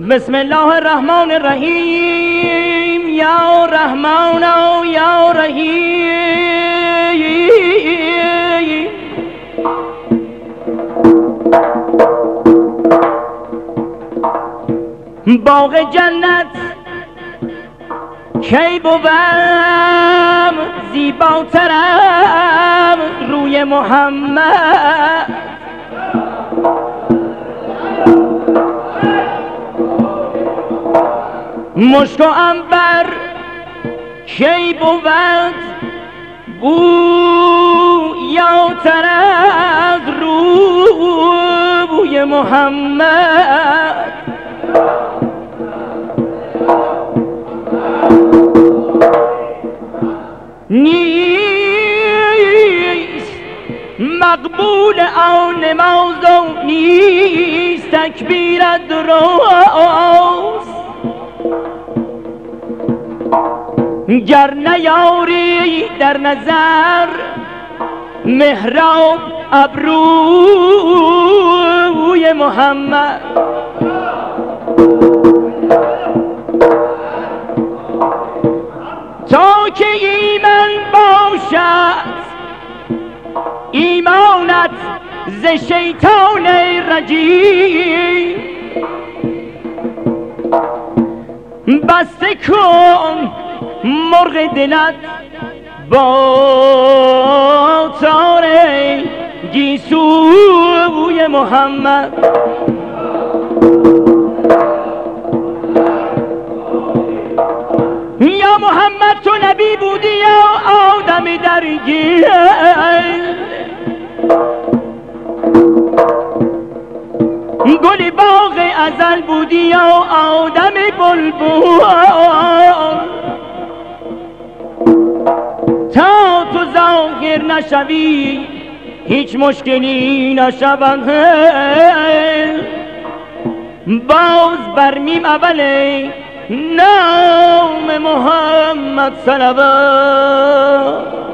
بسم الله الرحمن الرحیم. یا رحمان و یا رحیم. باغ جنت کی بوم زیباترم روی محمد. مشک و عنبر کی بود بویاتر از روی محمد. نیست مقبول آن نماز و نیست تکبیرت درست گر نیاری در نظر محراب ابروی محمد. تا که ایمان باشد ایمانت ز شیطان رجیم بسته کن مرغ دلت با تار گیسوی محمد. یا محمد تو نبی بودی یا آدم درگیر گلی باغ ازل بودی یا آدم بلبل تا تو ظاهر نشوی هیچ مشکلی نشود. باز برمیم اوله نام محمد صلوات.